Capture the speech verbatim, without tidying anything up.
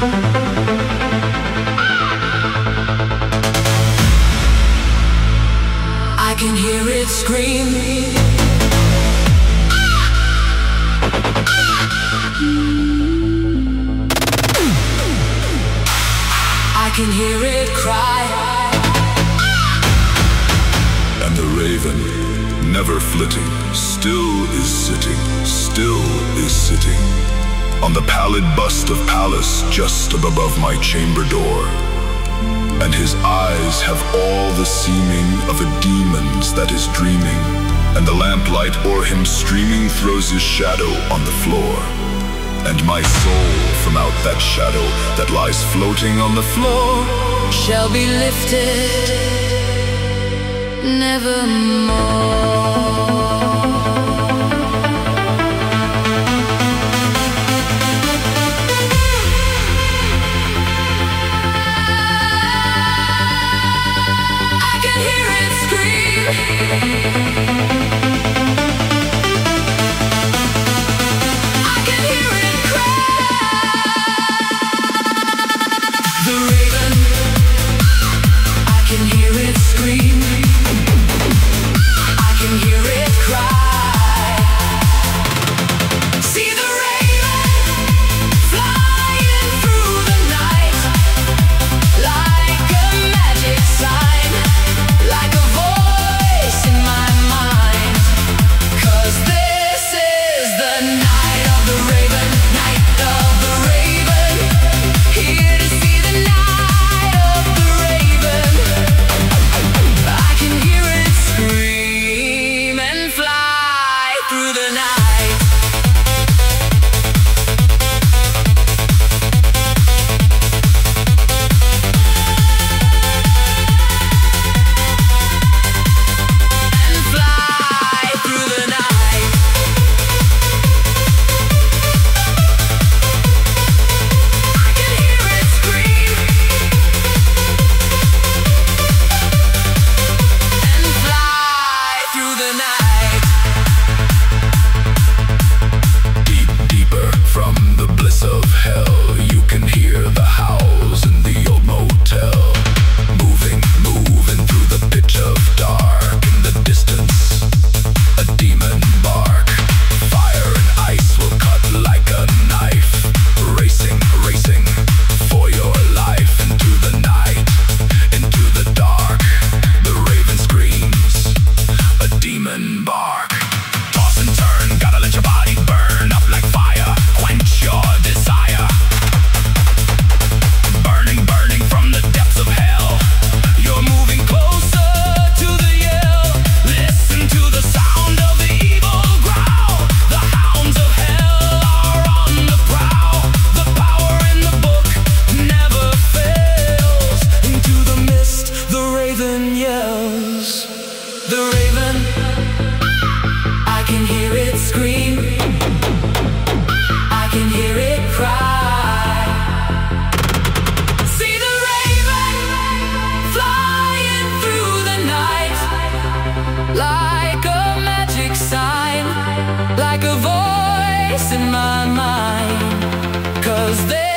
I can hear it scream. I can hear it cry. And the raven, never flitting, still is sitting, still is sitting on the pallid bust of Pallas just above my chamber door. And his eyes have all the seeming of a demon's that is dreaming, and the lamplight o'er him streaming throws his shadow on the floor. And my soul from out that shadow that lies floating on the floor shall be lifted nevermore. Like a magic sign, like a voice in my mind, 'cause there